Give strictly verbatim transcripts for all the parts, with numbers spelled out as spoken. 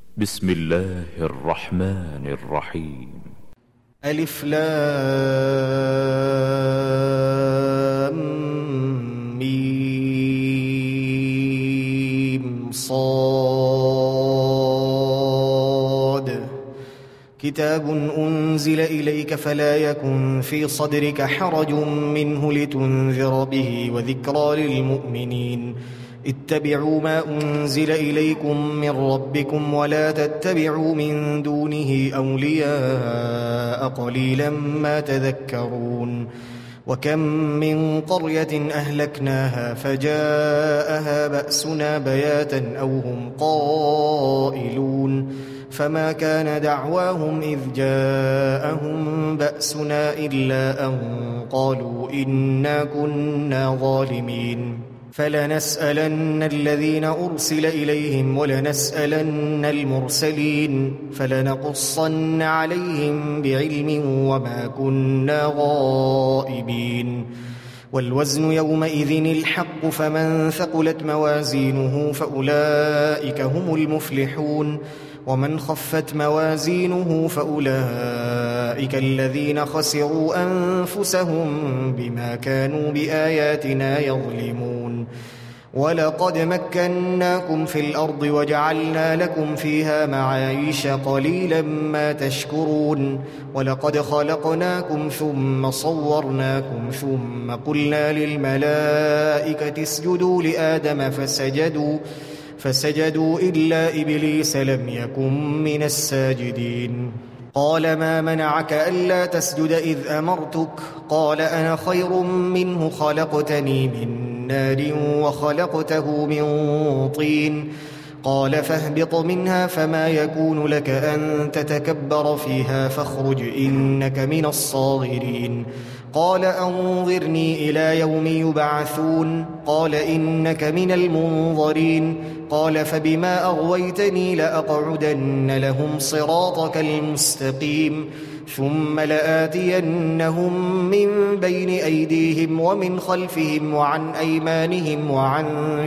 بسم الله الرحمن الرحيم. ألف لام ميم صاد كتاب أنزل إليك فلا يكن في صدرك حرج منه لتنذر به وذكرى للمؤمنين. اتبعوا ما أنزل إليكم من ربكم ولا تتبعوا من دونه أولياء قليلا ما تذكرون. وكم من قرية أهلكناها فجاءها بأسنا بياتا أو هم قائلون فما كان دعواهم إذ جاءهم بأسنا إلا أن قالوا إنا كنا ظالمين. فلنسألن الذين أرسل إليهم ولنسألن المرسلين فلنقصن عليهم بعلم وما كنا غائبين. والوزن يومئذ الحق فمن ثقلت موازينه فأولئك هم المفلحون ومن خفت موازينه فأولئك الذين خسروا أنفسهم بما كانوا بآياتنا يظلمون. ولقد مكناكم في الأرض وجعلنا لكم فيها معايش قليلا ما تشكرون. ولقد خلقناكم ثم صورناكم ثم قلنا للملائكة اسجدوا لآدم فسجدوا فسجدوا إلا إبليس لم يكن من الساجدين. قال ما منعك ألا تسجد إذ أمرتك؟ قال أنا خير منه خلقتني من نار وخلقته من طين. قال فاهبط منها فما يكون لك أن تتكبر فيها فاخرج إنك من الصاغرين. قال أنظرني إلى يوم يبعثون. قال إنك من المنظرين. قال فبما أغويتني لأقعدن لهم صراطك المستقيم ثم لآتينهم من بين أيديهم ومن خلفهم وعن أيمانهم وعن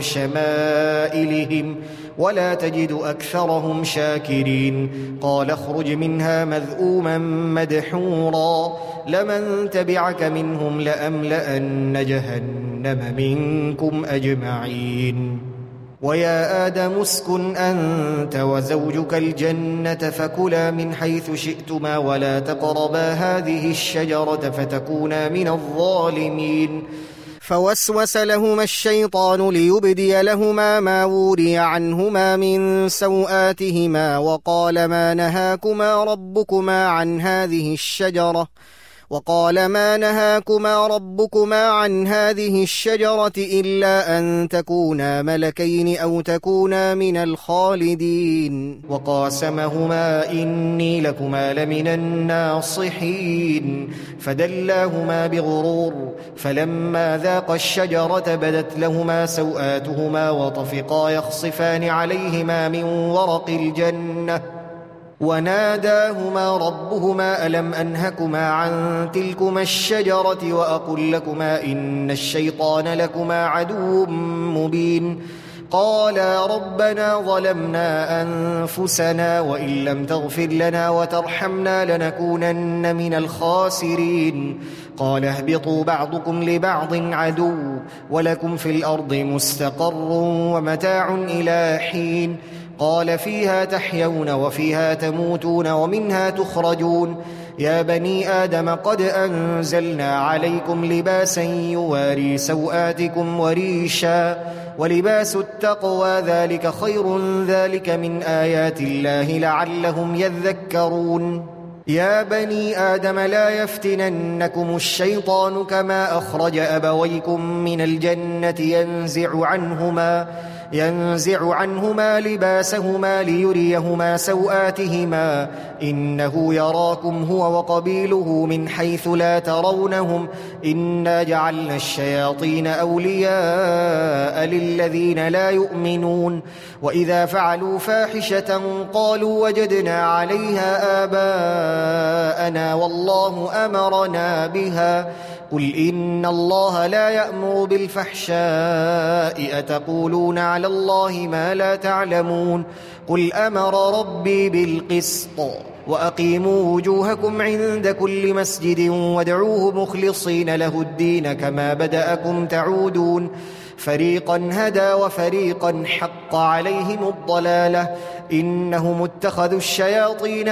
شمائلهم ولا تجد أكثرهم شاكرين. قال اخرج منها مذءوما مدحورا لمن تبعك منهم لأملأن جهنم منكم أجمعين. ويا آدم اسكن أنت وزوجك الجنة فكلا من حيث شئتما ولا تقربا هذه الشجرة فتكونا من الظالمين. فوسوس لهما الشيطان ليبدي لهما ما وري عنهما من سوآتهما وقال ما نهاكما ربكما عن هذه الشجرة وقال ما نهاكما ربكما عن هذه الشجرة إلا أن تكونا ملكين أو تكونا من الخالدين. وقاسمهما إني لكما لمن الناصحين فدلاهما بغرور فلما ذاقا الشجرة بدت لهما سوآتهما وطفقا يخصفان عليهما من ورق الجنة وناداهما ربهما ألم أنهكما عن تلكما الشجرة وأقل لكما إن الشيطان لكما عدو مبين. قالا ربنا ظلمنا أنفسنا وإن لم تغفر لنا وترحمنا لنكونن من الخاسرين. قال اهبطوا بعضكم لبعض عدو ولكم في الأرض مستقر ومتاع إلى حين. قال فيها تحيون وفيها تموتون ومنها تخرجون. يا بني آدم قد أنزلنا عليكم لباسا يواري سوآتكم وريشا ولباس التقوى ذلك خير ذلك من آيات الله لعلهم يذكرون. يا بني آدم لا يفتننكم الشيطان كما أخرج أبويكم من الجنة ينزع عنهما ينزع عنهما لباسهما ليريهما سوآتهما إنه يراكم هو وقبيله من حيث لا ترونهم إنا جعلنا الشياطين أولياء للذين لا يؤمنون. وإذا فعلوا فاحشة قالوا وجدنا عليها آباءنا والله أمرنا بها قل إن الله لا يأمر بالفحشاء أتقولون على الله ما لا تعلمون قل أمر ربي بالقسط وأقيموا وجوهكم عند كل مسجد وادعوه مخلصين له الدين كما بدأكم تعودون فريقا هدى وفريقا حق عليهم الضلالة إنهم اتخذوا الشياطين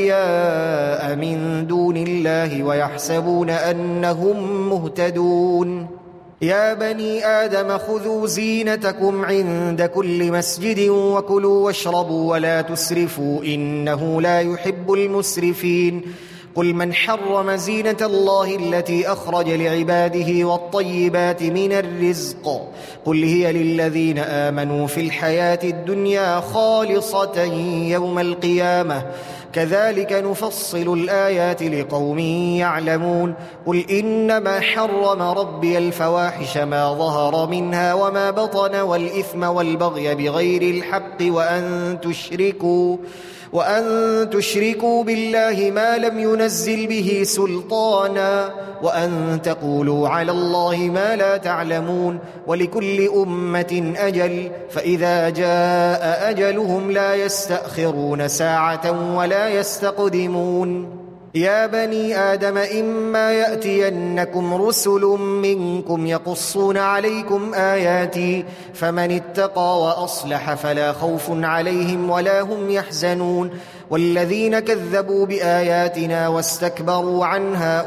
أولياء من دون الله ويحسبون أنهم مهتدون يا بني آدم خذوا زينتكم عند كل مسجد وكلوا واشربوا ولا تسرفوا إنه لا يحب المسرفين قل من حرم زينة الله التي أخرج لعباده والطيبات من الرزق قل هي للذين آمنوا في الحياة الدنيا خالصة يوم القيامة كذلك نفصل الآيات لقوم يعلمون قل إنما حرم ربي الفواحش ما ظهر منها وما بطن والإثم والبغي بغير الحق وأن تشركوا وأن تشركوا بالله ما لم ينزل به سلطانا وأن تقولوا على الله ما لا تعلمون ولكل أمة أجل فإذا جاء أجلهم لا يستأخرون ساعة ولا يستقدمون يا بني آدم إما يأتينكم رسل منكم يقصون عليكم آياتي فمن اتقى وأصلح فلا خوف عليهم ولا هم يحزنون والذين كذبوا بآياتنا واستكبروا عنها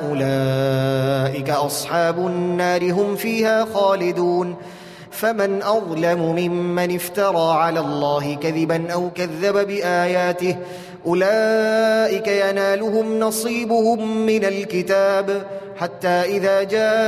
أولئك أصحاب النار هم فيها خالدون فمن أظلم ممن افترى على الله كذبا أو كذب بآياته أولئك ينالهم نصيبهم من الكتاب حتى إذا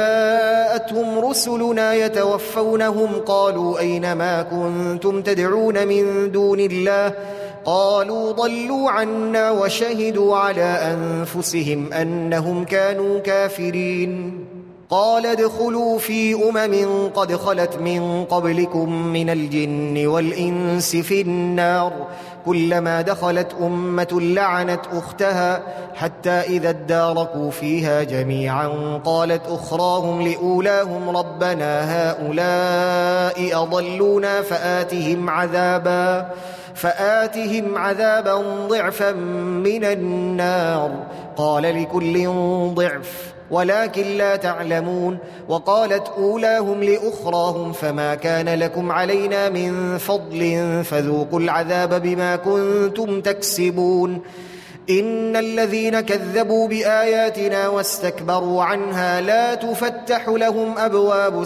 جاءتهم رسلنا يتوفونهم قالوا أين ما كنتم تدعون من دون الله قالوا ضلوا عنا وشهدوا على أنفسهم أنهم كانوا كافرين قال ادخلوا في أمم قد خلت من قبلكم من الجن والإنس في النار كلما دخلت أمة لعنت أختها حتى إذا اداركوا فيها جميعا قالت أخراهم لأولاهم ربنا هؤلاء أضلونا فآتهم عذابا فآتهم عذابا ضعفا من النار قال لكل ضعف ولكن لا تعلمون وقالت أولاهم لأخراهم فما كان لكم علينا من فضل فذوقوا العذاب بما كنتم تكسبون إن الذين كذبوا بآياتنا واستكبروا عنها لا تفتح لهم أبواب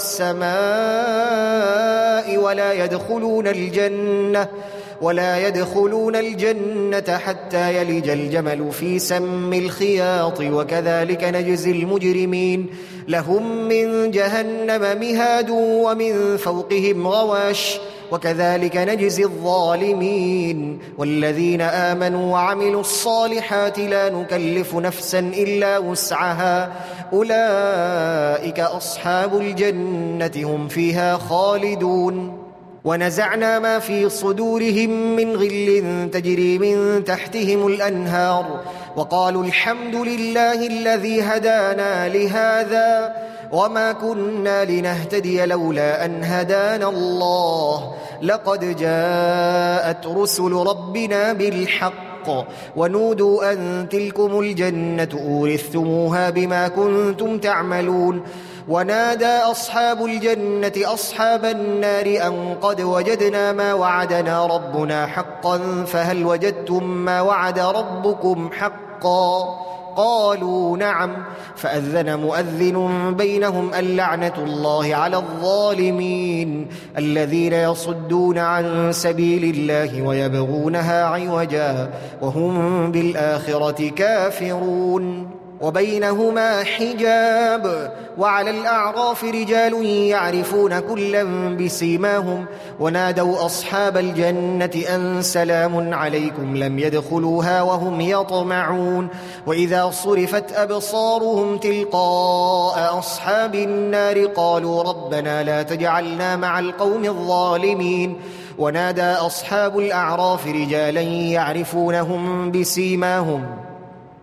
السماء ولا يدخلون الجنة ولا يدخلون الجنة حتى يلج الجمل في سم الخياط وكذلك نجزي المجرمين لهم من جهنم مهاد ومن فوقهم غواش وكذلك نجزي الظالمين والذين آمنوا وعملوا الصالحات لا نكلف نفسا إلا وسعها أولئك أصحاب الجنة هم فيها خالدون ونزعنا ما في صدورهم من غل تجري من تحتهم الأنهار وقالوا الحمد لله الذي هدانا لهذا وما كنا لنهتدي لولا أن هدانا الله لقد جاءت رسل ربنا بالحق ونودوا أن تلكم الجنة أورثتموها بما كنتم تعملون ونادى أصحاب الجنة أصحاب النار أن قد وجدنا ما وعدنا ربنا حقا فهل وجدتم ما وعد ربكم حقا قالوا نعم فأذن مؤذن بينهم اللعنة الله على الظالمين الذين يصدون عن سبيل الله ويبغونها عوجا وهم بالآخرة كافرون وبينهما حجاب وعلى الأعراف رجال يعرفون كلا بسيماهم ونادوا أصحاب الجنة أن سلام عليكم لم يدخلوها وهم يطمعون وإذا صرفت أبصارهم تلقاء أصحاب النار قالوا ربنا لا تجعلنا مع القوم الظالمين ونادى أصحاب الأعراف رجالا يعرفونهم بسيماهم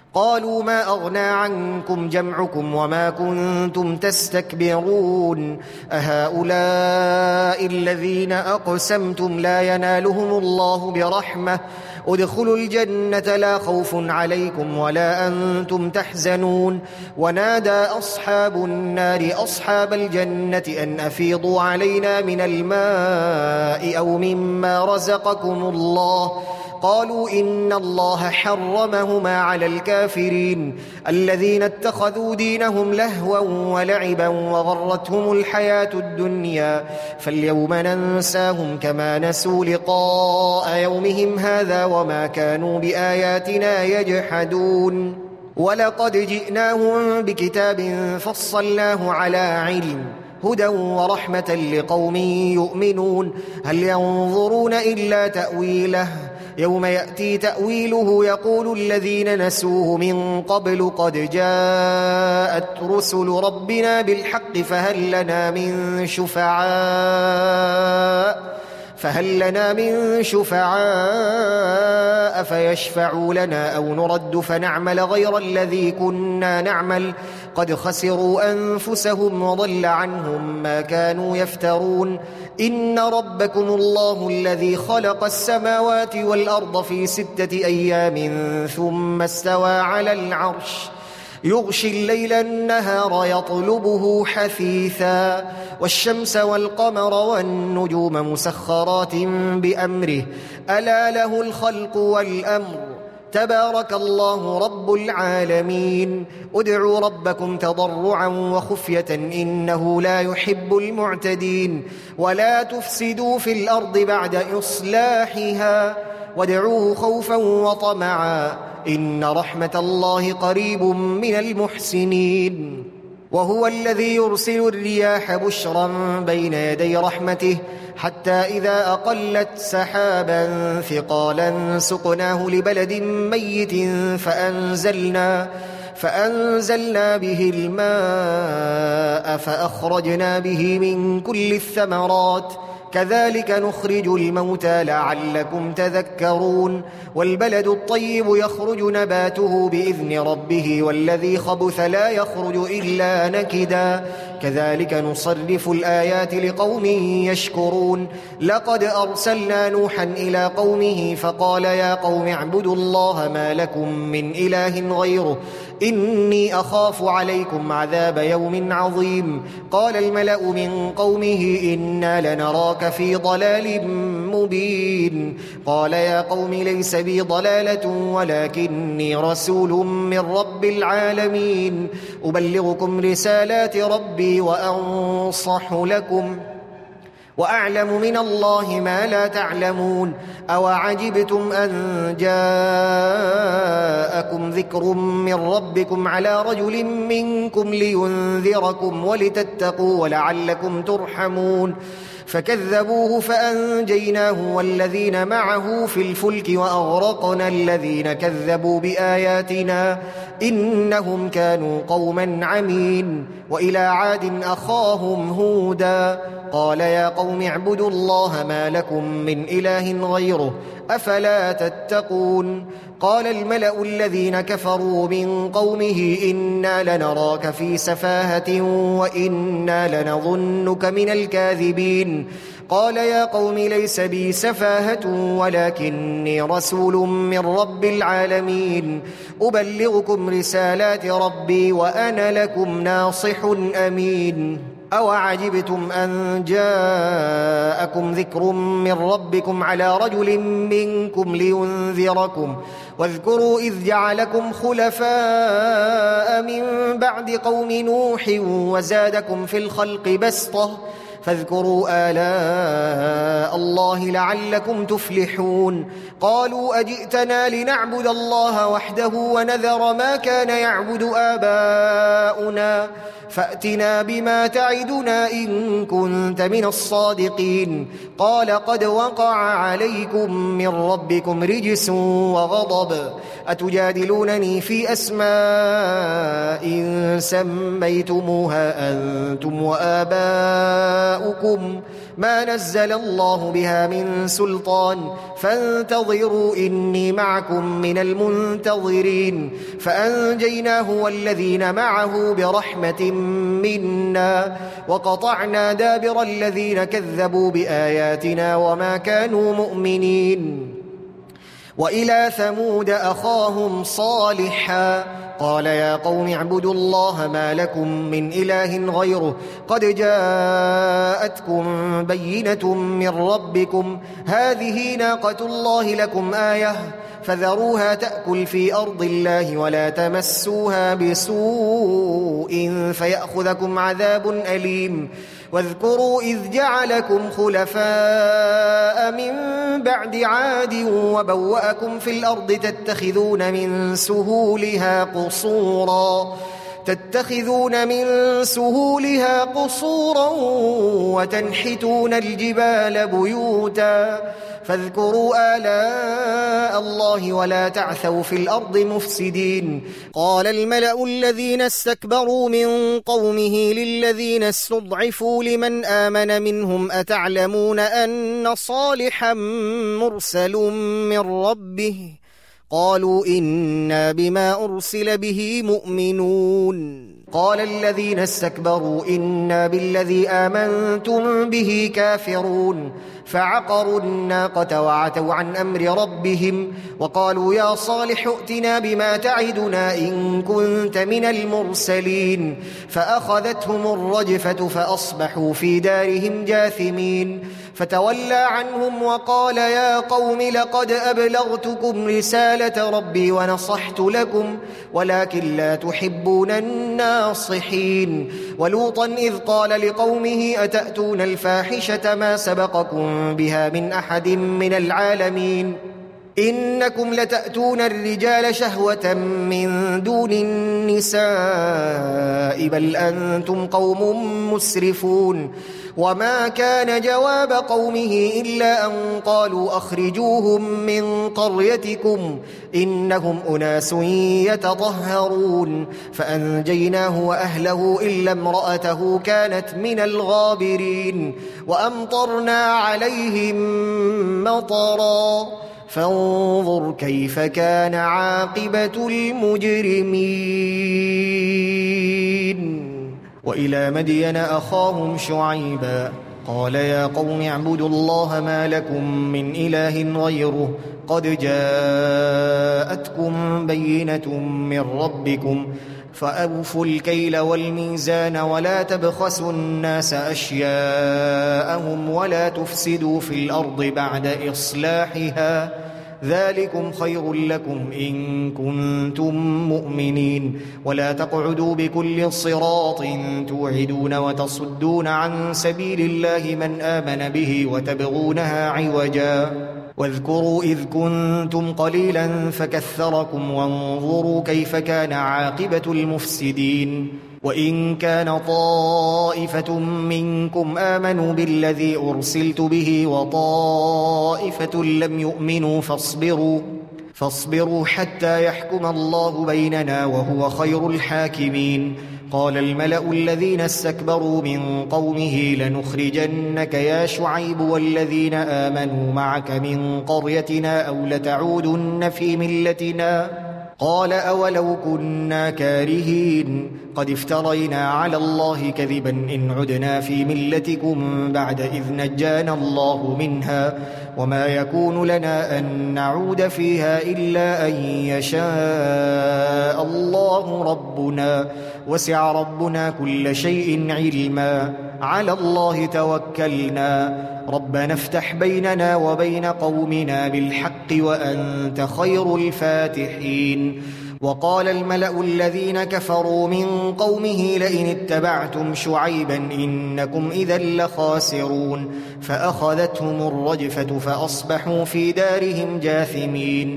قالوا ما أغنى عنكم جمعكم وما كنتم تستكبرون أهؤلاء الذين أقسمتم لا ينالهم الله برحمة ادخلوا الجنة لا خوف عليكم ولا أنتم تحزنون ونادى أصحاب النار أصحاب الجنة أن أفيضوا علينا من الماء أو مما رزقكم الله قالوا إن الله حرمهما على الكافرين الذين اتخذوا دينهم لهوا ولعبا وغرتهم الحياة الدنيا فاليوم ننساهم كما نسوا لقاء يومهم هذا وما كانوا بآياتنا يجحدون ولقد جئناهم بكتاب فصلناه على علم هدى ورحمة لقوم يؤمنون هل ينظرون إلا تأويله يوم يأتي تأويله يقول الذين نسوه من قبل قد جاءت رسل ربنا بالحق فهل لنا من شفعاء فهل لنا من شفعاء فيشفعوا لنا أو نرد فنعمل غير الذي كنا نعمل قد خسروا أنفسهم وضل عنهم ما كانوا يفترون إن ربكم الله الذي خلق السماوات والأرض في ستة أيام ثم استوى على العرش يغشي الليل النهار يطلبه حثيثا والشمس والقمر والنجوم مسخرات بأمره ألا له الخلق والأمر تبارك الله رب العالمين ادعوا ربكم تضرعا وخفية إنه لا يحب المعتدين ولا تفسدوا في الأرض بعد إصلاحها وادعوه خوفا وطمعا إن رحمة الله قريب من المحسنين وهو الذي يرسل الرياح بشرا بين يدي رحمته حتى إذا أقلت سحابا ثقالا سقناه لبلد ميت فأنزلنا فأنزلنا به الماء فأخرجنا به من كل الثمرات كذلك نخرج الموتى لعلكم تذكرون والبلد الطيب يخرج نباته بإذن ربه والذي خبث لا يخرج إلا نكدا كذلك نصرف الآيات لقوم يشكرون لقد أرسلنا نوحا إلى قومه فقال يا قوم اعبدوا الله ما لكم من إله غيره إني أخاف عليكم عذاب يوم عظيم قال الملأ من قومه إنا لنراك في ضلال مبين قال يا قوم ليس بي ضلالة ولكني رسول من رب العالمين أبلغكم رسالات ربي وأنصح لكم وأعلم من الله ما لا تعلمون أوعجبتم أن جاءكم ذكر من ربكم على رجل منكم لينذركم ولتتقوا ولعلكم ترحمون فكذبوه فأنجيناه والذين معه في الفلك وأغرقنا الذين كذبوا بآياتنا إنهم كانوا قوما عمين وإلى عاد أخاهم هودا قال يا قوم اعبدوا الله ما لكم من إله غيره أفلا تتقون قال الملأ الذين كفروا من قومه إنا لنراك في سفاهة وإنا لنظنك من الكاذبين قال يا قوم ليس بي سفاهة ولكني رسول من رب العالمين أبلغكم رسالات ربي وأنا لكم ناصح أمين أوعجبتم أن جاءكم ذكر من ربكم على رجل منكم لينذركم واذكروا إذ جعلكم خلفاء من بعد قوم نوح وزادكم في الخلق بسطة فاذكروا آلاء الله لعلكم تفلحون قالوا أجئتنا لنعبد الله وحده ونذر ما كان يعبد آباؤنا فأتنا بما تعدنا إن كنت من الصادقين قال قد وقع عليكم من ربكم رجس وغضب أتجادلونني في أسماء سميتموها أنتم وآباؤكم آباؤكم ما نزل الله بها من سلطان فانتظروا إني معكم من المنتظرين فأنجيناه والذين معه برحمة منا وقطعنا دابر الذين كذبوا بآياتنا وما كانوا مؤمنين. وإلى ثمود أخاهم صالحا قال يا قوم اعبدوا الله ما لكم من إله غيره قد جاءتكم بينة من ربكم هذه ناقة الله لكم آية فذروها تأكل في أرض الله ولا تمسوها بسوء فيأخذكم عذاب أليم. واذكروا إذ جعلكم خلفاء من بعد عاد وبوأكم في الأرض تتخذون من سهولها قصورا تتخذون من سهولها قصورا وتنحتون الجبال بيوتا فاذكروا آلاء الله ولا تعثوا في الأرض مفسدين. قال الملأ الذين استكبروا من قومه للذين استضعفوا لمن آمن منهم أتعلمون أن صالحا مرسل من ربه قالوا إنا بما أرسل به مؤمنون. قال الذين استكبروا إنا بالذي آمنتم به كافرون فعقروا الناقة وعتوا عن أمر ربهم وقالوا يا صالح ائتنا بما تعدنا إن كنت من المرسلين فأخذتهم الرجفة فأصبحوا في دارهم جاثمين. فتولى عنهم وقال يا قوم لقد أبلغتكم رسالة ربي ونصحت لكم ولكن لا تحبون الناصحين. ولوطا إذ قال لقومه أتأتون الفاحشة ما سبقكم بها من أحد من العالمين إنكم لتأتون الرجال شهوة من دون النساء بل أنتم قوم مسرفون. وما كان جواب قومه إلا أن قالوا أخرجوهم من قريتكم إنهم أناس يتطهرون فأنجيناه وأهله إلا امرأته كانت من الغابرين وأمطرنا عليهم مطرا فانظر كيف كان عاقبة المجرمين. وإلى مدين أخاهم شعيبا قال يا قوم اعبدوا الله ما لكم من إله غيره قد جاءتكم بينة من ربكم فأوفوا الكيل والميزان ولا تبخسوا الناس أشياءهم ولا تفسدوا في الأرض بعد إصلاحها ذلكم خير لكم إن كنتم مؤمنين. ولا تقعدوا بكل صراط توعدون وتصدون عن سبيل الله من آمن به وتبغونها عوجا واذكروا إذ كنتم قليلا فكثركم وانظروا كيف كان عاقبة المفسدين. وإن كان طائفة منكم آمنوا بالذي أرسلت به وطائفة لم يؤمنوا فاصبروا فاصبروا حتى يحكم الله بيننا وهو خير الحاكمين. قال الملأ الذين استكبروا من قومه لنخرجنك يا شعيب والذين آمنوا معك من قريتنا أو لتعودن في ملتنا قال أولو كنا كارهين قد افترينا على الله كذبا إن عدنا في ملتكم بعد إذ نجانا الله منها وما يكون لنا أن نعود فيها إلا أن يشاء الله ربنا وسع ربنا كل شيء علما على الله توكلنا ربنا افتح بيننا وبين قومنا بالحق وأنت خير الفاتحين. وقال الملأ الذين كفروا من قومه لئن اتبعتم شعيبا إنكم إذا لخاسرون فأخذتهم الرجفة فأصبحوا في دارهم جاثمين.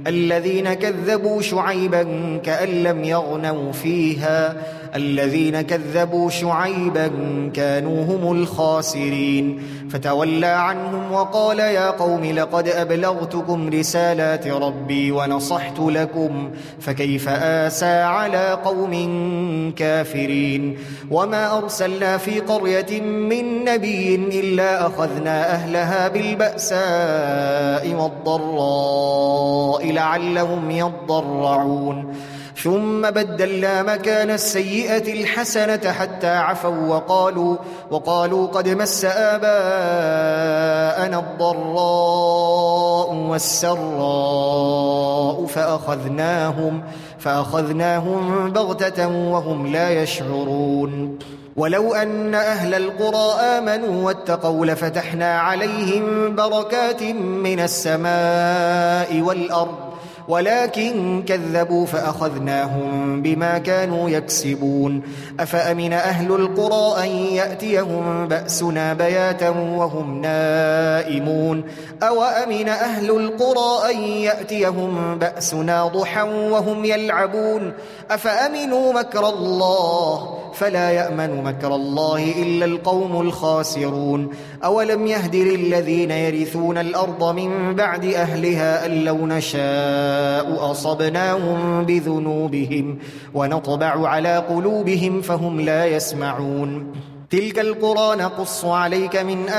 الذين كذبوا شعيبا كأن لم يغنوا فيها الذين كذبوا شعيبا كانوا هم الخاسرين فتولى عنهم وقال يا قوم لقد أبلغتكم رسالات ربي ونصحت لكم فكيف آسى على قوم كافرين وما أرسلنا في قرية من نبي إلا أخذنا أهلها بالبأساء والضراء لعلهم يضرعون ثم بدلنا مكان السيئة الحسنة حتى عفوا وقالوا, وقالوا قد مس آباءنا الضراء والسراء فأخذناهم, فأخذناهم بغتة وهم لا يشعرون ولو أن أهل القرى آمنوا واتقوا لفتحنا عليهم بركات من السماء والأرض ولكن كذبوا فأخذناهم بما كانوا يكسبون أفأمن أهل القرى أن يأتيهم بأسنا بياتا وهم نائمون أو أمن أهل القرى أن يأتيهم بأسنا ضحى وهم يلعبون أفأمنوا مكر الله فلا يأمن مكر الله إلا القوم الخاسرون أولم يهد للذين يرثون الأرض من بعد أهلها أن لو نشاء أصبناهم بذنوبهم ونطبع على قلوبهم فهم لا يسمعون تلك القرى نقص عليك من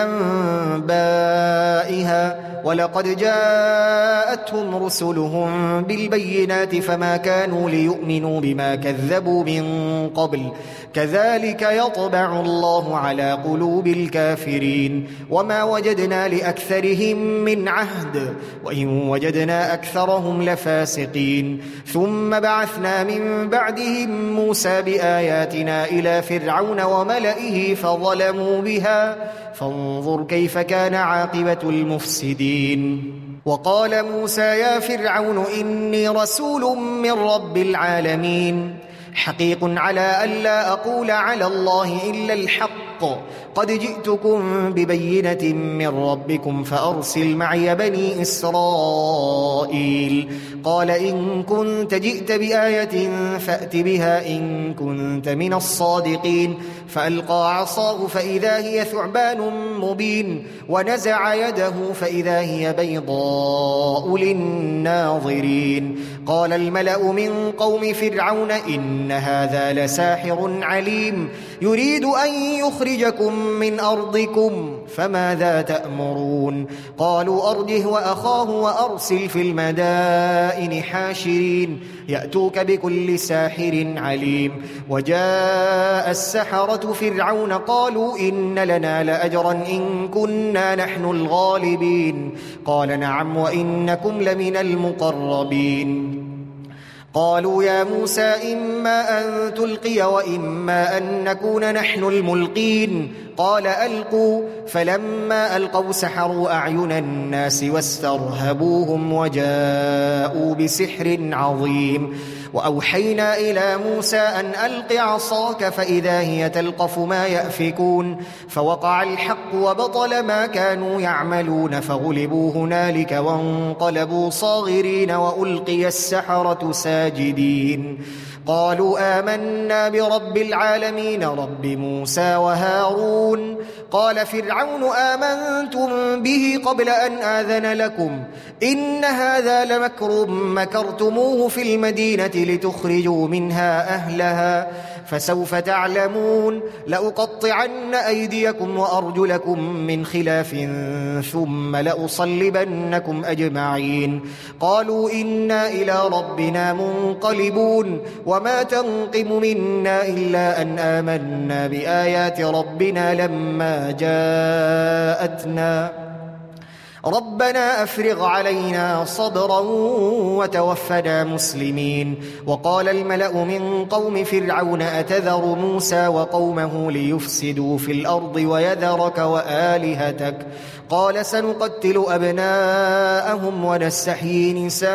أنبائها ولقد جاءتهم رسلهم بالبينات فما كانوا ليؤمنوا بما كذبوا من قبل كذلك يطبع الله على قلوب الكافرين وما وجدنا لأكثرهم من عهد وإن وجدنا أكثرهم لفاسقين ثم بعثنا من بعدهم موسى بآياتنا إلى فرعون وملئه فظلموا بها فانظر كيف كان عاقبة المفسدين وقال موسى يا فرعون إني رسول من رب العالمين حقيق على ألا أقول على الله إلا الحق قد جئتكم ببينة من ربكم فأرسل معي بني إسرائيل قال إن كنت جئت بآية فأت بها إن كنت من الصادقين فألقى عصاه فإذا هي ثعبان مبين ونزع يده فإذا هي بيضاء للناظرين قال الملأ من قوم فرعون إن هذا لساحر عليم يريد أن يخرجكم من أرضكم فماذا تأمرون قالوا أرجه وأخاه وأرسل في المدائن حاشرين يأتوك بكل ساحر عليم وجاء السحرة فرعون قالوا إن لنا لأجرا إن كنا نحن الغالبين قال نعم وإنكم لمن المقربين قالوا يا موسى إما أن تلقي وإما أن نكون نحن الملقين قال ألقوا فلما ألقوا سحروا أعين الناس واسترهبوهم وجاءوا بسحر عظيم وأوحينا إلى موسى أن ألق عصاك فإذا هي تلقف ما يأفكون فوقع الحق وبطل ما كانوا يعملون فغلبوا هنالك وانقلبوا صاغرين وألقي السحرة ساجدين قالوا آمنا برب العالمين رب موسى وهارون قال فرعون آمنتم به قبل أن آذن لكم إن هذا لمكر مكرتموه في المدينة لتخرجوا منها أهلها فسوف تعلمون لأقطعن أيديكم وأرجلكم من خلاف ثم لأصلبنكم أجمعين قالوا إنا إلى ربنا منقلبون وما تنقم منا إلا أن آمنا بآيات ربنا لما جاءتنا ربنا أفرغ علينا صبرا وتوفنا مسلمين وقال الملأ من قوم فرعون أتذر موسى وقومه ليفسدوا في الأرض ويذرك وآلهتك قال سنقتل أبناءهم ونستحيي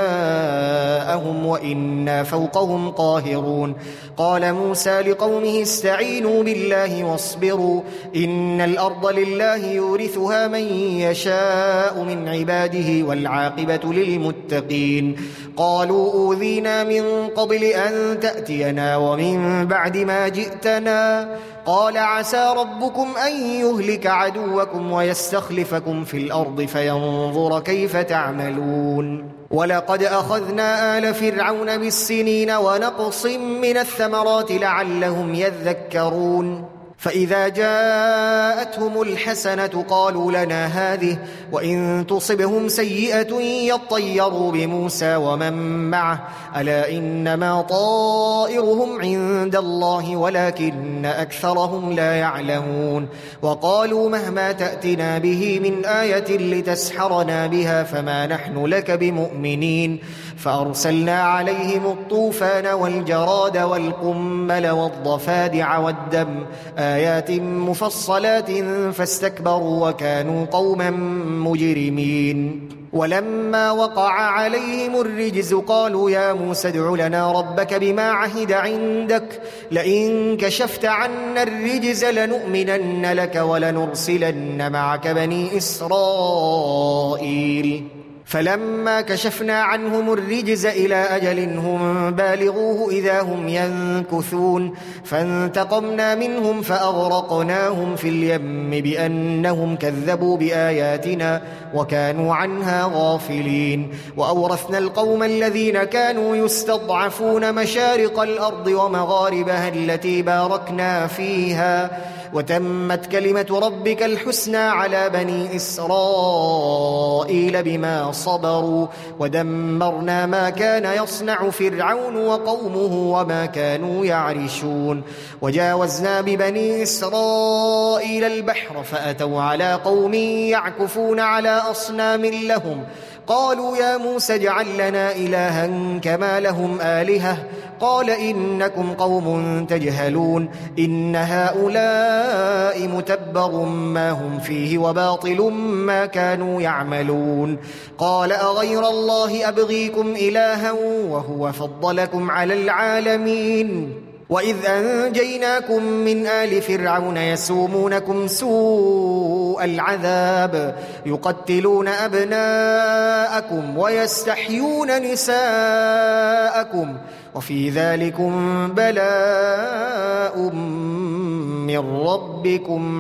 نساءهم وإنا فوقهم قاهرون قال موسى لقومه استعينوا بالله واصبروا إن الأرض لله يورثها من يشاء يشاء من عباده والعاقبة للمتقين. قالوا أوذينا من قبل أن تأتينا ومن بعد ما جئتنا قال عسى ربكم أن يهلك عدوكم ويستخلفكم في الأرض فينظر كيف تعملون. ولقد أخذنا آل فرعون بالسنين ونقص من الثمرات لعلهم يذكرون. فإذا جاءتهم الحسنة قالوا لنا هذه وإن تصبهم سيئة يطيروا بموسى ومن معه ألا إنما طائرهم عند الله ولكن أكثرهم لا يعلمون. وقالوا مهما تأتنا به من آية لتسحرنا بها فما نحن لك بمؤمنين. فأرسلنا عليهم الطوفان والجراد والقمل والضفادع والدم آيات مفصلات فاستكبروا وكانوا قوما مجرمين. ولما وقع عليهم الرجز قالوا يا موسى ادع لنا ربك بما عهد عندك لئن كشفت عنا الرجز لنؤمنن لك ولنرسلن معك بني إسرائيل. فلما كشفنا عنهم الرجز إلى أجل هم بالغوه إذا هم ينكثون فانتقمنا منهم فأغرقناهم في اليم بأنهم كذبوا بآياتنا وكانوا عنها غافلين. وأورثنا القوم الذين كانوا يستضعفون مشارق الأرض ومغاربها التي باركنا فيها وتمت كلمة ربك الحسنى على بني إسرائيل بما صبروا ودمرنا ما كان يصنع فرعون وقومه وما كانوا يعرشون. وجاوزنا ببني إسرائيل البحر فأتوا على قوم يعكفون على أصنام لهم قالوا يا موسى اجعل لنا إلها كما لهم آلهة قال إنكم قوم تجهلون إن هؤلاء متبر ما هم فيه وباطل ما كانوا يعملون. قال أغير الله أبغيكم إلها وهو فضلكم على العالمين. وإذ أنجيناكم من آل فرعون يسومونكم سوء العذاب يقتلون أبناءكم ويستحيون نساءكم وفي ذلكم بلاء من ربكم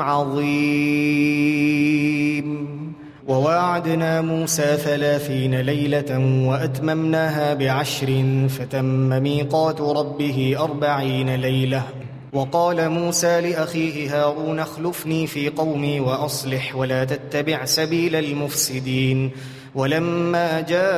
عظيم. وواعدنا موسى ثلاثين ليلة وأتممناها بعشر فتم ميقات ربه أربعين ليلة. وقال موسى لأخيه هارون اخلفني في قومي وأصلح ولا تتبع سبيل المفسدين. ولما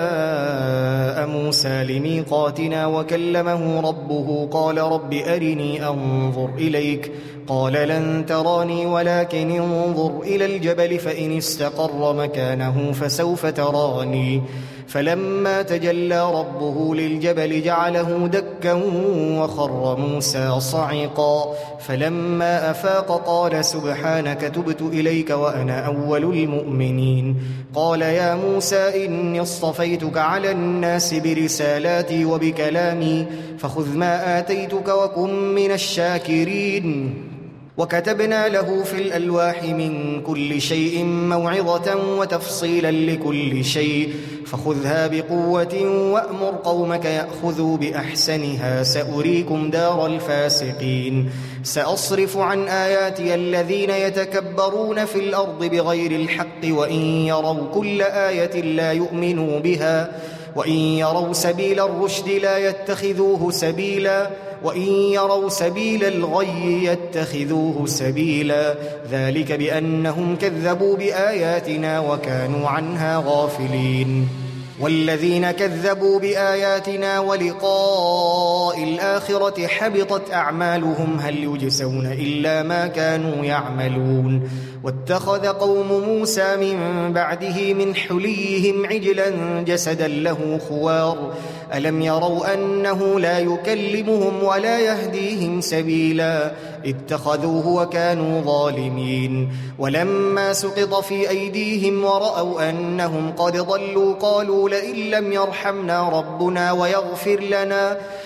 جاء موسى لميقاتنا وكلمه ربه قال رب أرني أنظر إليك قال لن تراني ولكن انظر إلى الجبل فإن استقر مكانه فسوف تراني. فلما تجلى ربه للجبل جعله دكا وخر موسى صعقا. فلما أفاق قال سبحانك تبت إليك وأنا أول المؤمنين. قال يا موسى إني اصطفيتك على الناس برسالاتي وبكلامي فخذ ما آتيتك وكن من الشاكرين. وكتبنا له في الألواح من كل شيء موعظة وتفصيلا لكل شيء فخذها بقوة وأمر قومك يأخذوا بأحسنها سأريكم دار الفاسقين. سأصرف عن آياتي الذين يتكبرون في الأرض بغير الحق وإن يروا كل آية لا يؤمنوا بها وإن يروا سبيل الرشد لا يتخذوه سبيلا وإن يروا سبيل الغي يتخذوه سبيلا ذلك بأنهم كذبوا بآياتنا وكانوا عنها غافلين. والذين كذبوا بآياتنا ولقاء الآخرة حبطت أعمالهم هل يجزون إلا ما كانوا يعملون. واتخذ قوم موسى من بعده من حليهم عجلا جسدا له خوار ألم يروا أنه لا يكلمهم ولا يهديهم سبيلا اتخذوه وكانوا ظالمين. ولما سقط في أيديهم ورأوا أنهم قد ضلوا قالوا لئن لم يرحمنا ربنا ويغفر لنا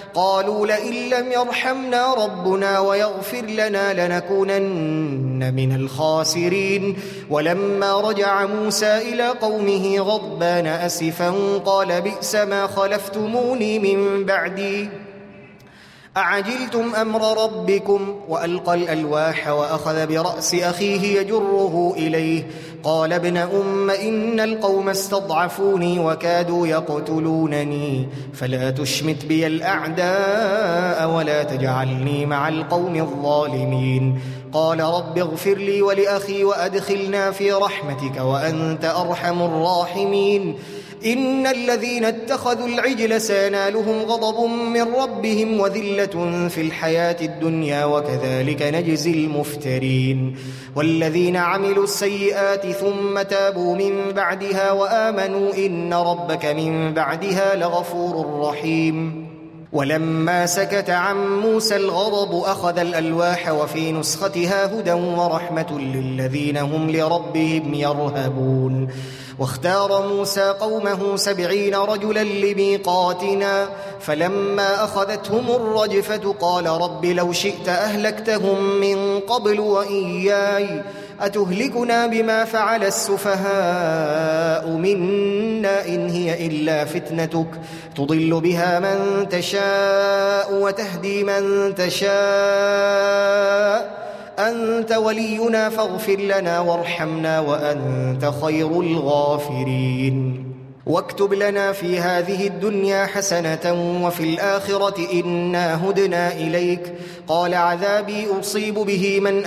قالوا لئن لم يرحمنا ربنا ويغفر لنا لنكونن من الخاسرين. ولما رجع موسى إلى قومه غضبان أسفا قال بئس ما خلفتموني من بعدي أعجلتم أمر ربكم. وألقى الألواح وأخذ برأس أخيه يجره إليه قال ابن أم إن القوم استضعفوني وكادوا يقتلونني فلا تشمت بي الأعداء ولا تجعلني مع القوم الظالمين. قال رب اغفر لي ولأخي وأدخلنا في رحمتك وأنت أرحم الراحمين. إن الذين اتخذوا العجل سينالهم غضب من ربهم وذلة في الحياة الدنيا وكذلك نجزي المفترين. والذين عملوا السيئات ثم تابوا من بعدها وآمنوا إن ربك من بعدها لغفور رحيم. ولما سكت عن موسى الغضب أخذ الألواح وفي نسختها هدى ورحمة للذين هم لربهم يرهبون. واختار موسى قومه سبعين رجلا لميقاتنا فلما أخذتهم الرجفة قال رب لو شئت أهلكتهم من قبل وإياي أتهلكنا بما فعل السفهاء منا إن هي إلا فتنتك تضل بها من تشاء وتهدي من تشاء أنت ولينا فاغفر لنا وارحمنا وأنت خير الغافرين. واكتب لنا في هذه الدنيا حسنة وفي الآخرة إنا هدنا إليك. قال عذابي أصيب به من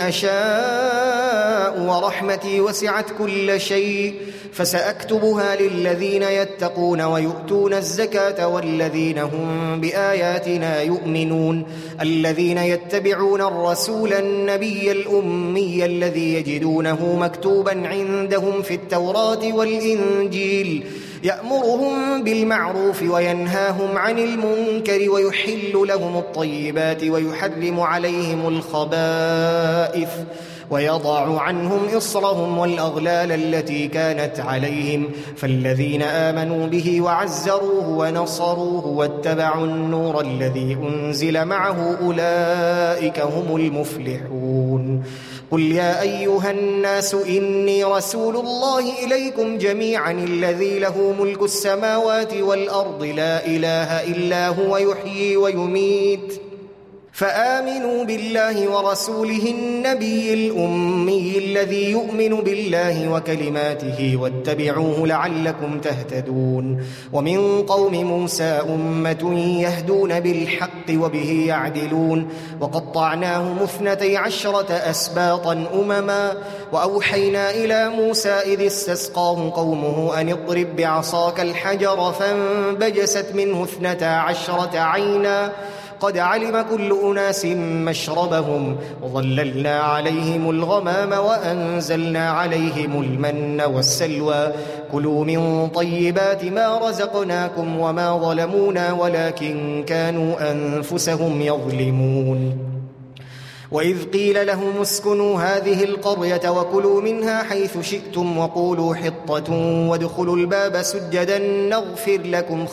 أشاء ورحمتي وسعت كل شيء فسأكتبها للذين يتقون ويؤتون الزكاة والذين هم بآياتنا يؤمنون الذين يتبعون الرسول النبي الأمي الذي يجدونه مكتوبا عندهم في التوراة والإنجيل يأمرهم بالمعروف وينهاهم عن المنكر ويحل لهم الطيبات ويحرم عليهم الخبائث ويضع عنهم إصرهم والأغلال التي كانت عليهم. فالذين آمنوا به وعزروه ونصروه واتبعوا النور الذي أنزل معه أولئك هم المفلحون. قل يا أيها الناس إني رسول الله إليكم جميعا الذي له ملك السماوات والأرض لا إله إلا هو يحيي ويميت فآمنوا بالله ورسوله النبي الأمي الذي يؤمن بالله وكلماته واتبعوه لعلكم تهتدون. ومن قوم موسى أمة يهدون بالحق وبه يعدلون وقطعناهم اثنتي عشرة أسباطا أمما وأوحينا إلى موسى إذ استسقاه قومه أن اضرب بعصاك الحجر فانبجست منه اثنتا عشرة عينا قد علم كل أناس مشربهم وظللنا عليهم الغمام وأنزلنا عليهم المن والسلوى كلوا من طيبات ما رزقناكم وما ظلمونا ولكن كانوا أنفسهم يظلمون. وإذ قيل لهم اسكنوا هذه القرية وكلوا منها حيث شئتم وقولوا حطة وادخلوا الباب سجدا نغفر لكم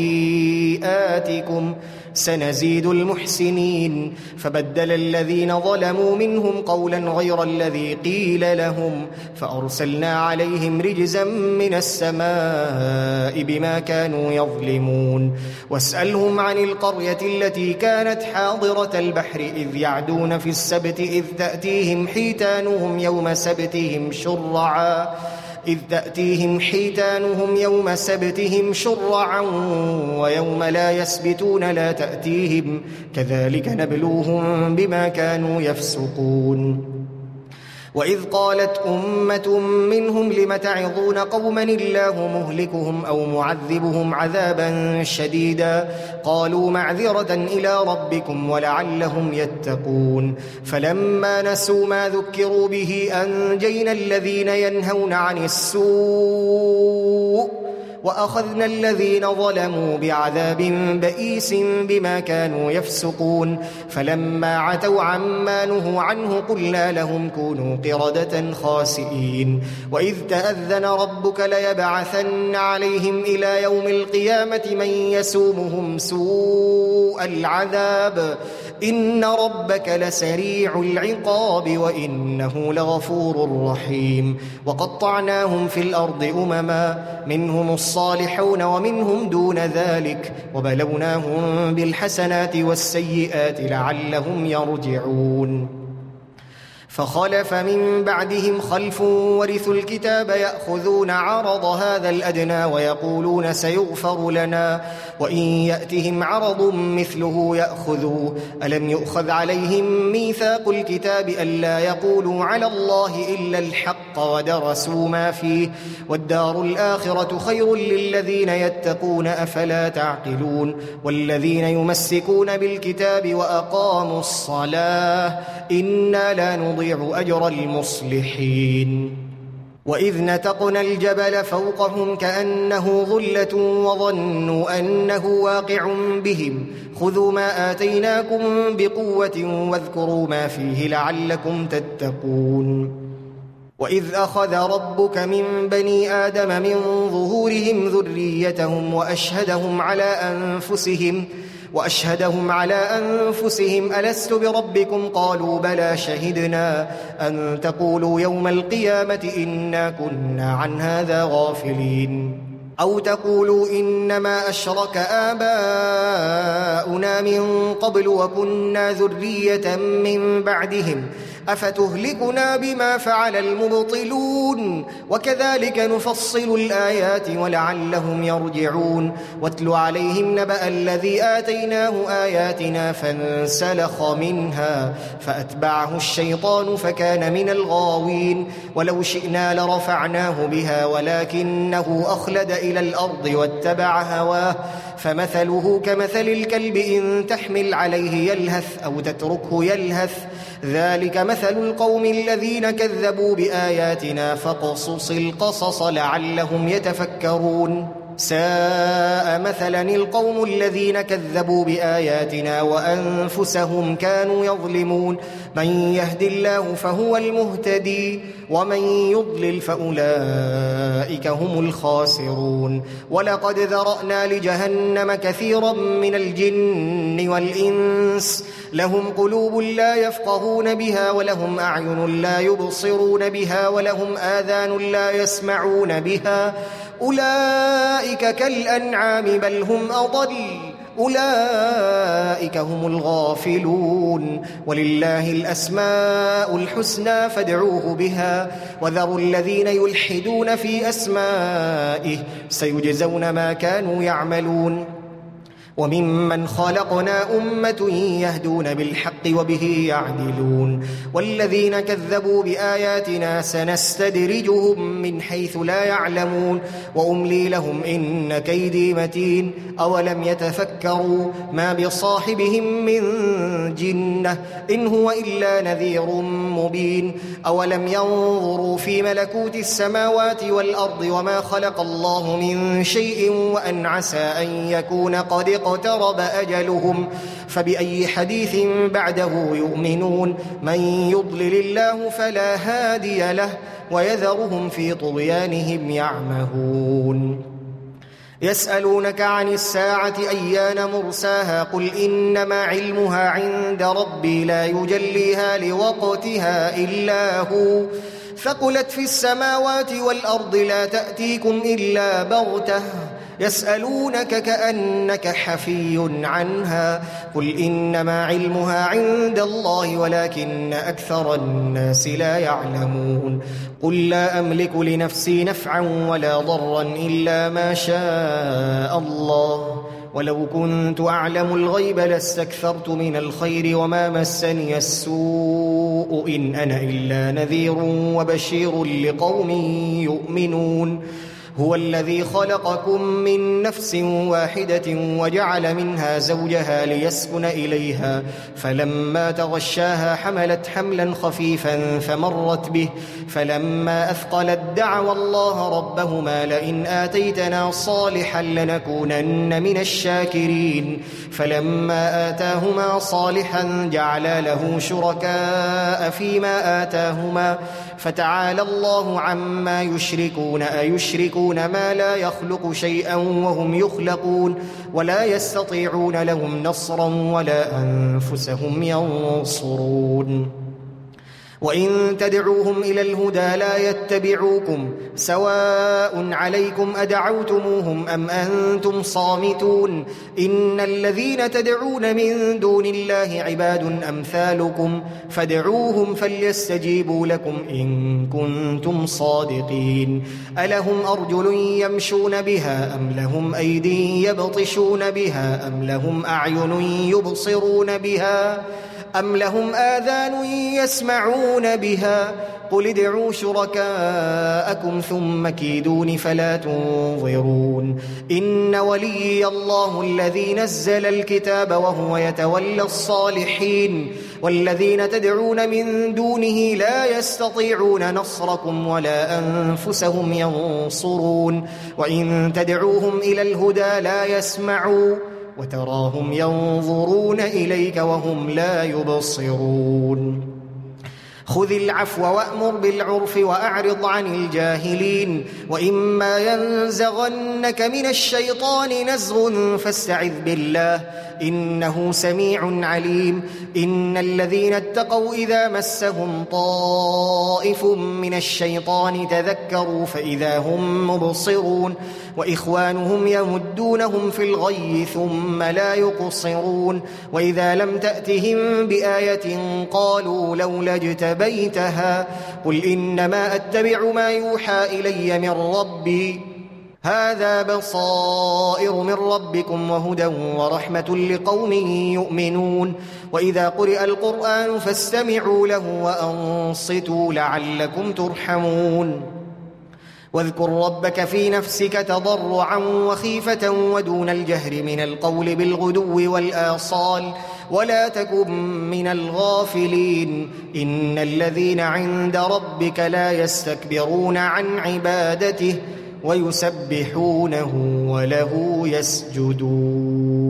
خطيئاتكم سنزيد المحسنين. فبدل الذين ظلموا منهم قولا غير الذي قيل لهم فأرسلنا عليهم رجزا من السماء بما كانوا يظلمون. واسألهم عن القرية التي كانت حاضرة البحر إذ يعدون في السبت إذ تأتيهم حيتانهم يوم سبتهم شرعا إذ تأتيهم حيتانهم يوم سبتهم شرعا ويوم لا يسبتون لا تأتيهم كذلك نبلوهم بما كانوا يفسقون. وإذ قالت أمة منهم لم تعظون قوما الله مهلكهم أو معذبهم عذابا شديدا قالوا معذرة إلى ربكم ولعلهم يتقون. فلما نسوا ما ذكروا به أنجينا الذين ينهون عن السوء وأخذنا الذين ظلموا بعذاب بئيس بما كانوا يفسقون فلما عتوا عما نهوا عنه قلنا لهم كونوا قردة خاسئين وإذ تأذن ربك ليبعثن عليهم إلى يوم القيامة من يسومهم سوء العذاب إن ربك لسريع العقاب وإنه لغفور رحيم وقطعناهم في الأرض أمما منهم الصالحون ومنهم دون ذلك وبلوناهم بالحسنات والسيئات لعلهم يرجعون فخلف من بعدهم خلف ورثوا الكتاب يأخذون عرض هذا الأدنى ويقولون سيغفر لنا وإن يأتهم عرض مثله يأخذوه ألم يؤخذ عليهم ميثاق الكتاب ألا يقولوا على الله إلا الحق ودرسوا ما فيه والدار الآخرة خير للذين يتقون أفلا تعقلون والذين يمسكون بالكتاب وأقاموا الصلاة إنا لا نضيع أجر المصلحين وإذ نتقنا الجبل فوقهم كأنه ظلة وظنوا أنه واقع بهم خذوا ما آتيناكم بقوة واذكروا ما فيه لعلكم تتقون وإذ أخذ ربك من بني آدم من ظهورهم ذريتهم وأشهدهم على أنفسهم وأشهدهم على أنفسهم ألست بربكم قالوا بلى شهدنا أن تقولوا يوم القيامة إنا كنا عن هذا غافلين أو تقولوا إنما أشرك آباؤنا من قبل وكنا ذرية من بعدهم أفتهلكنا بما فعل المبطلون وكذلك نفصل الآيات ولعلهم يرجعون واتل عليهم نبأ الذي آتيناه آياتنا فانسلخ منها فأتبعه الشيطان فكان من الغاوين ولو شئنا لرفعناه بها ولكنه أخلد إلى الأرض واتبع هواه فمثله كمثل الكلب إن تحمل عليه يلهث أو تتركه يلهث ذلك مثل القوم الذين كذبوا بآياتنا فاقصص القصص لعلهم يتفكرون ساء مثلا القوم الذين كذبوا بآياتنا وأنفسهم كانوا يظلمون من يهد الله فهو المهتدي ومن يضلل فأولئك هم الخاسرون ولقد ذرأنا لجهنم كثيرا من الجن والإنس لهم قلوب لا يفقهون بها ولهم أعين لا يبصرون بها ولهم آذان لا يسمعون بها أولئك كالأنعام بل هم أضل أولئك هم الغافلون ولله الأسماء الحسنى فادعوه بها وذروا الذين يلحدون في أسمائه سيجزون ما كانوا يعملون وممن خلقنا أمة يهدون بالحق وبه يعدلون والذين كذبوا بآياتنا سنستدرجهم من حيث لا يعلمون وأملي لهم إن كيدي متين أولم يتفكروا ما بصاحبهم من جنة إن هو إلا نذير مبين أولم ينظروا في ملكوت السماوات والأرض وما خلق الله من شيء وأن عسى أن يكون قد اقترب أجلهم فبأي حديث بعده يؤمنون من يضلل الله فلا هادي له ويذرهم في طغيانهم يعمهون يسألونك عن الساعة أيان مرساها قل إنما علمها عند ربي لا يجليها لوقتها إلا هو ثقلت في السماوات والأرض لا تأتيكم إلا بغتة يسألونك كأنك حفي عنها قل إنما علمها عند الله ولكن أكثر الناس لا يعلمون قل لا أملك لنفسي نفعا ولا ضرا إلا ما شاء الله ولو كنت أعلم الغيب لاستكثرت من الخير وما مسني السوء إن أنا إلا نذير وبشير لقوم يؤمنون هو الذي خلقكم من نفس واحدة وجعل منها زوجها ليسكن إليها فلما تغشاها حملت حملا خفيفا فمرت به فلما أثقلت دعوا الله ربهما لئن آتيتنا صالحا لنكونن من الشاكرين فلما آتاهما صالحا جعلا له شركاء فيما آتاهما فتعالى الله عما يشركون أيشركون ما لا يخلق شيئا وهم يخلقون ولا يستطيعون لهم نصرا ولا أنفسهم ينصرون وإن تدعوهم إلى الهدى لا يتبعوكم سواء عليكم أدعوتموهم أم أنتم صامتون إن الذين تدعون من دون الله عباد أمثالكم فادعوهم فليستجيبوا لكم إن كنتم صادقين ألهم أرجل يمشون بها أم لهم أيدي يبطشون بها أم لهم أعين يبصرون بها أم لهم آذان يسمعون بها قل ادعوا شركاءكم ثم كيدون فلا تنظرون إن وليي الله الذي نزل الكتاب وهو يتولى الصالحين والذين تدعون من دونه لا يستطيعون نصركم ولا أنفسهم ينصرون وإن تدعوهم إلى الهدى لا يسمعوا وتراهم ينظرون إليك وهم لا يبصرون خذ العفو وأمر بالعرف وأعرض عن الجاهلين وإما ينزغنك من الشيطان نزغ فاستعذ بالله إنه سميع عليم إن الذين اتقوا إذا مسهم طائف من الشيطان تذكروا فإذا هم مبصرون وإخوانهم يمدونهم في الغي ثم لا يقصرون وإذا لم تأتهم بآية قالوا لولا اجتبيتها قل إنما أتبع ما يوحى إلي من ربي هذا بصائر من ربكم وهدى ورحمة لقوم يؤمنون وإذا قرئ القرآن فاستمعوا له وأنصتوا لعلكم ترحمون واذكر ربك في نفسك تضرعا وخيفة ودون الجهر من القول بالغدو والآصال ولا تكن من الغافلين إن الذين عند ربك لا يستكبرون عن عبادته ويسبحونه وله يسجدون